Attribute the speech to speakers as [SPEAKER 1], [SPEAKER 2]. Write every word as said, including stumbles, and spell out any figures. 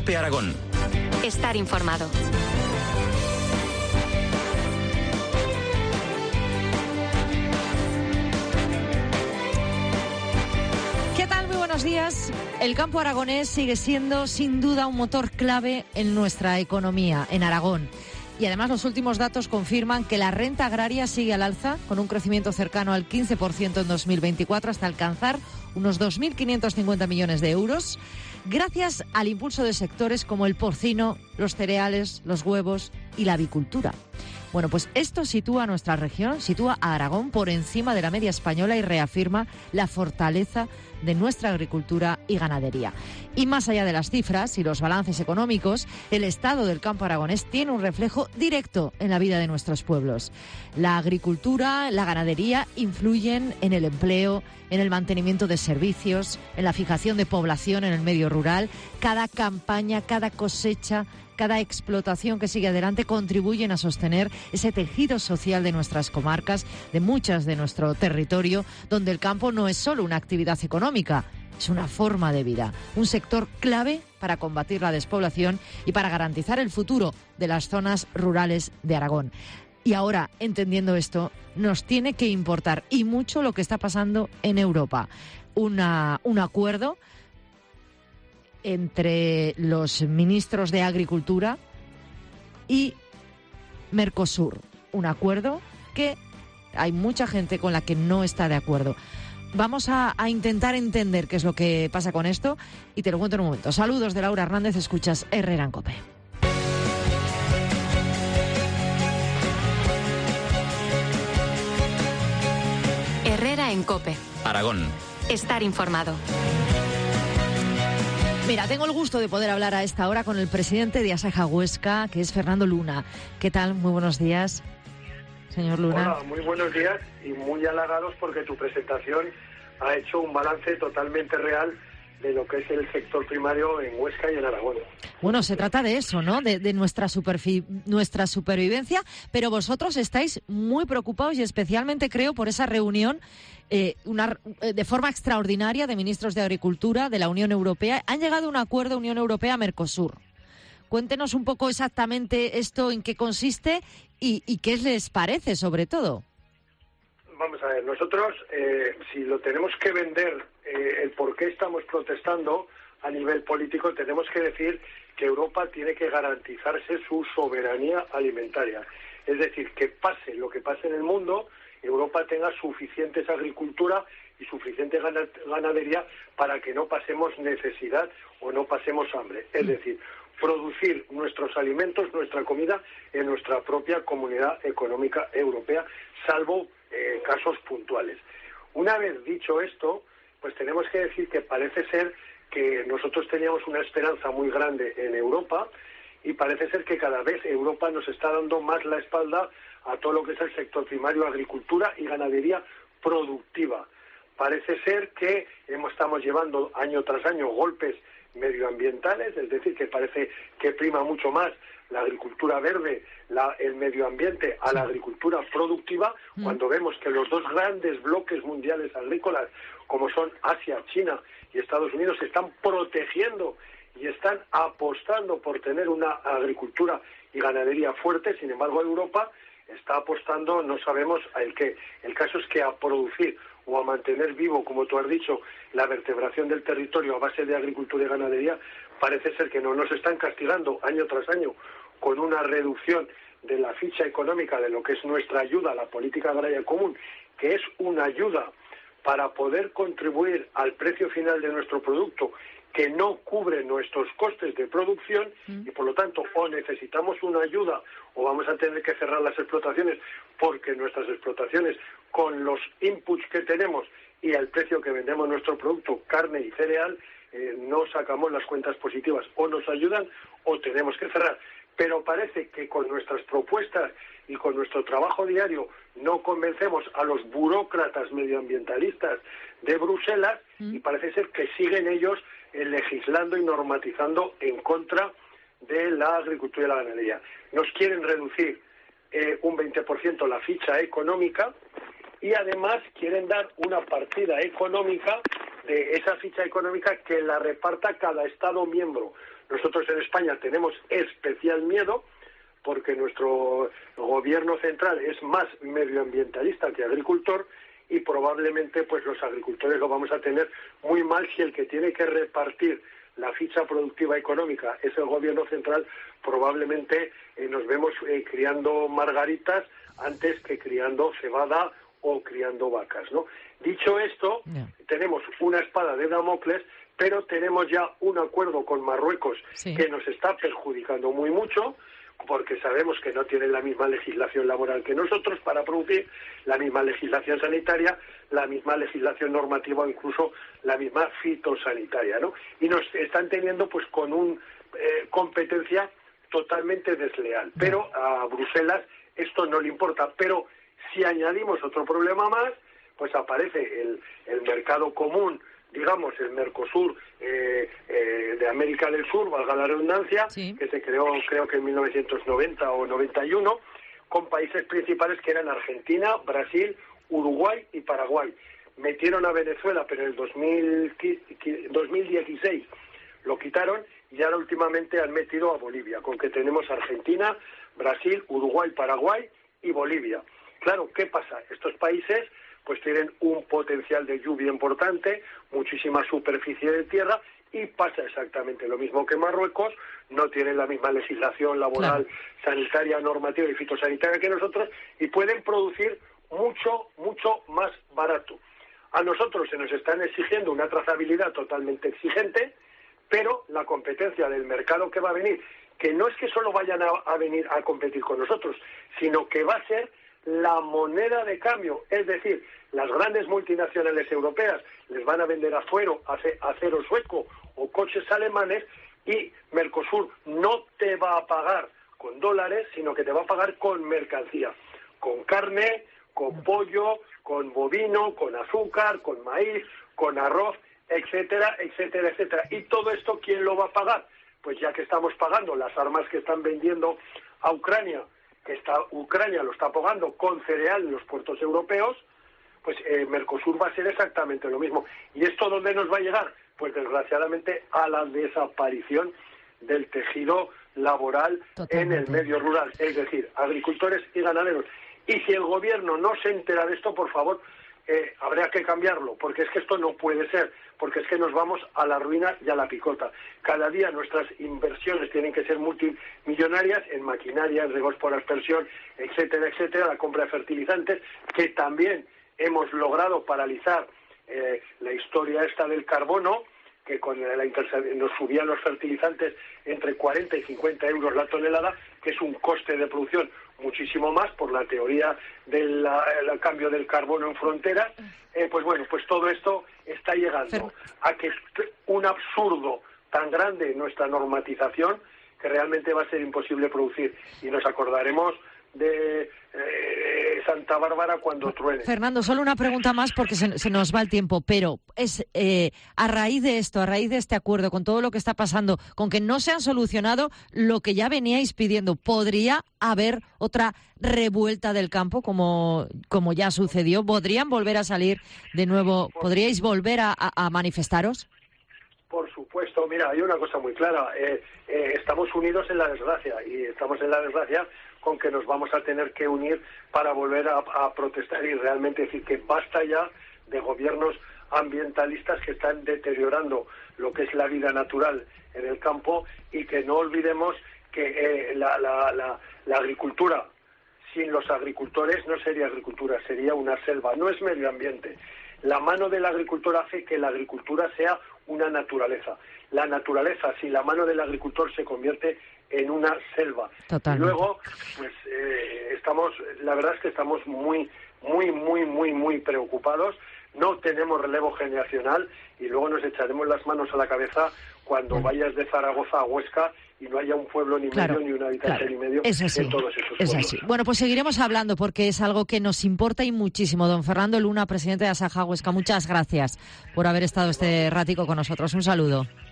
[SPEAKER 1] COPE Aragón.
[SPEAKER 2] Estar informado.
[SPEAKER 3] ¿Qué tal? Muy buenos días. El campo aragonés sigue siendo sin duda un motor clave en nuestra economía, en Aragón. Y además los últimos datos confirman que la renta agraria sigue al alza, con un crecimiento cercano al quince por ciento en dos mil veinticuatro hasta alcanzar unos dos mil quinientos cincuenta millones de euros, gracias al impulso de sectores como el porcino, los cereales, los huevos y la avicultura. Bueno, pues esto sitúa a nuestra región, sitúa a Aragón por encima de la media española y reafirma la fortaleza de nuestra agricultura y ganadería. Y más allá de las cifras y los balances económicos, el estado del campo aragonés tiene un reflejo directo en la vida de nuestros pueblos. La agricultura, la ganadería influyen en el empleo, en el mantenimiento de servicios, en la fijación de población en el medio rural. Cada campaña, cada cosecha, cada explotación que sigue adelante contribuyen a sostener ese tejido social de nuestras comarcas, de muchas de nuestro territorio, donde el campo no es solo una actividad económica, es una forma de vida, un sector clave para combatir la despoblación y para garantizar el futuro de las zonas rurales de Aragón. Y ahora, entendiendo esto, nos tiene que importar y mucho lo que está pasando en Europa. Una, un acuerdo entre los ministros de Agricultura y Mercosur. Un acuerdo que hay mucha gente con la que no está de acuerdo. Vamos a, a intentar entender qué es lo que pasa con esto y te lo cuento en un momento. Saludos de Laura Hernández, escuchas Herrera en COPE.
[SPEAKER 2] Herrera en COPE.
[SPEAKER 1] Aragón.
[SPEAKER 2] Estar informado.
[SPEAKER 3] Mira, tengo el gusto de poder hablar a esta hora con el presidente de Asaja Huesca, que es Fernando Luna. ¿Qué tal? Muy buenos días, señor Luna.
[SPEAKER 4] Hola, muy buenos días y muy halagados porque tu presentación ha hecho un balance totalmente real de lo que es el sector primario en Huesca y en Aragón.
[SPEAKER 3] Bueno, se trata de eso, ¿no? De, de nuestra, superfi- nuestra supervivencia, pero vosotros estáis muy preocupados y especialmente, creo, por esa reunión eh, una, de forma extraordinaria de ministros de Agricultura de la Unión Europea. Han llegado a un acuerdo Unión Europea-Mercosur. Cuéntenos un poco exactamente esto, en qué consiste y, y qué les parece, sobre todo.
[SPEAKER 4] Vamos a ver, nosotros, eh, si lo tenemos que vender, eh, el por qué estamos protestando a nivel político, tenemos que decir que Europa tiene que garantizarse su soberanía alimentaria. Es decir, que pase lo que pase en el mundo, Europa tenga suficientes agricultura y suficiente ganadería para que no pasemos necesidad o no pasemos hambre. Es decir, producir nuestros alimentos, nuestra comida en nuestra propia comunidad económica europea, salvo eh, casos puntuales. Una vez dicho esto, pues tenemos que decir que parece ser que nosotros teníamos una esperanza muy grande en Europa y parece ser que cada vez Europa nos está dando más la espalda a todo lo que es el sector primario, agricultura y ganadería productiva. Parece ser que hemos, estamos llevando año tras año golpes medioambientales, es decir, que parece que prima mucho más la agricultura verde, la, el medio ambiente a la agricultura productiva, mm. cuando vemos que los dos grandes bloques mundiales agrícolas, como son Asia, China y Estados Unidos, se están protegiendo y están apostando por tener una agricultura y ganadería fuerte. Sin embargo, Europa está apostando, no sabemos a el qué. El caso es que a producir o a mantener vivo, como tú has dicho, la vertebración del territorio a base de agricultura y ganadería, parece ser que no nos están castigando año tras año con una reducción de la ficha económica de lo que es nuestra ayuda a la política agraria común, que es una ayuda para poder contribuir al precio final de nuestro producto, que no cubre nuestros costes de producción y por lo tanto o necesitamos una ayuda o vamos a tener que cerrar las explotaciones porque nuestras explotaciones con los inputs que tenemos y al precio que vendemos nuestro producto, carne y cereal, eh, no sacamos las cuentas positivas, o nos ayudan o tenemos que cerrar. Pero parece que con nuestras propuestas y con nuestro trabajo diario no convencemos a los burócratas medioambientalistas de Bruselas y parece ser que siguen ellos eh, legislando y normatizando en contra de la agricultura y la ganadería. Nos quieren reducir eh, un veinte por ciento la ficha económica y además quieren dar una partida económica de esa ficha económica que la reparta cada Estado miembro. Nosotros en España tenemos especial miedo porque nuestro gobierno central es más medioambientalista que agricultor y probablemente pues los agricultores lo vamos a tener muy mal si el que tiene que repartir la ficha productiva económica es el gobierno central. Probablemente eh, nos vemos eh, criando margaritas antes que criando cebada o criando vacas, ¿no? Dicho esto, yeah. tenemos una espada de Damocles, pero tenemos ya un acuerdo con Marruecos sí. que nos está perjudicando muy mucho, porque sabemos que no tienen la misma legislación laboral que nosotros para producir, la misma legislación sanitaria, la misma legislación normativa, incluso la misma fitosanitaria, ¿no? Y nos están teniendo pues con una eh, competencia totalmente desleal. Pero a Bruselas esto no le importa. Pero si añadimos otro problema más, pues aparece el, el mercado común, digamos, el Mercosur eh, eh, de América del Sur, valga la redundancia, sí. que se creó creo que en mil novecientos noventa o noventa y uno, con países principales que eran Argentina, Brasil, Uruguay y Paraguay. Metieron a Venezuela, pero en el dos mil dieciséis lo quitaron y ahora últimamente han metido a Bolivia, con que tenemos Argentina, Brasil, Uruguay, Paraguay y Bolivia. Claro, ¿qué pasa? Estos países pues tienen un potencial de lluvia importante, muchísima superficie de tierra, y pasa exactamente lo mismo que Marruecos, no tienen la misma legislación laboral, claro. sanitaria, normativa y fitosanitaria que nosotros, y pueden producir mucho, mucho más barato. A nosotros se nos están exigiendo una trazabilidad totalmente exigente, pero la competencia del mercado que va a venir, que no es que solo vayan a, a venir a competir con nosotros, sino que va a ser la moneda de cambio, es decir, las grandes multinacionales europeas les van a vender acero, acero sueco o coches alemanes y Mercosur no te va a pagar con dólares, sino que te va a pagar con mercancía, con carne, con pollo, con bovino, con azúcar, con maíz, con arroz, etcétera, etcétera, etcétera. ¿Y todo esto quién lo va a pagar? Pues ya que estamos pagando las armas que están vendiendo a Ucrania, que está, Ucrania lo está pagando con cereal en los puertos europeos, pues eh, Mercosur va a ser exactamente lo mismo. ¿Y esto dónde nos va a llegar? Pues desgraciadamente a la desaparición del tejido laboral Totalmente. en el medio rural, es decir, agricultores y ganaderos. Y si el gobierno no se entera de esto, por favor, eh, habría que cambiarlo, porque es que esto no puede ser, porque es que nos vamos a la ruina y a la picota. Cada día nuestras inversiones tienen que ser multimillonarias en maquinaria, en riegos por aspersión, etcétera, etcétera, la compra de fertilizantes, que también hemos logrado paralizar eh, la historia esta del carbono, que con la interse- nos subían los fertilizantes entre cuarenta y cincuenta euros la tonelada, que es un coste de producción muchísimo más por la teoría del la, cambio del carbono en fronteras. Eh, pues bueno, pues todo esto está llegando a que un absurdo tan grande en nuestra normatización que realmente va a ser imposible producir. Y nos acordaremos de eh, Santa Bárbara cuando truene.
[SPEAKER 3] Fernando, solo una pregunta más porque se, se nos va el tiempo, pero es eh, a raíz de esto, a raíz de este acuerdo, con todo lo que está pasando, con que no se han solucionado lo que ya veníais pidiendo, ¿podría haber otra revuelta del campo como, como ya sucedió? ¿Podrían volver a salir de nuevo? ¿Podríais volver a, a, a manifestaros?
[SPEAKER 4] Por supuesto, mira, hay una cosa muy clara, eh, eh, estamos unidos en la desgracia y estamos en la desgracia con que nos vamos a tener que unir para volver a, a protestar y realmente decir que basta ya de gobiernos ambientalistas que están deteriorando lo que es la vida natural en el campo y que no olvidemos que eh, la, la, la, la agricultura sin los agricultores no sería agricultura, sería una selva, no es medio ambiente. La mano del agricultor hace que la agricultura sea una naturaleza. La naturaleza, sin la mano del agricultor, se convierte en una selva. Totalmente. Y luego, pues eh, estamos, la verdad es que estamos muy, muy, muy, muy, muy preocupados. No tenemos relevo generacional y luego nos echaremos las manos a la cabeza cuando bueno. vayas de Zaragoza a Huesca y no haya un pueblo ni
[SPEAKER 3] claro,
[SPEAKER 4] medio, ni un habitante
[SPEAKER 3] claro.
[SPEAKER 4] ni medio
[SPEAKER 3] es así,
[SPEAKER 4] en todos esos
[SPEAKER 3] es
[SPEAKER 4] pueblos.
[SPEAKER 3] Así. Bueno, pues seguiremos hablando porque es algo que nos importa y muchísimo. Don Fernando Luna, presidente de Asaja Huesca, muchas gracias por haber estado este ratico con nosotros. Un saludo.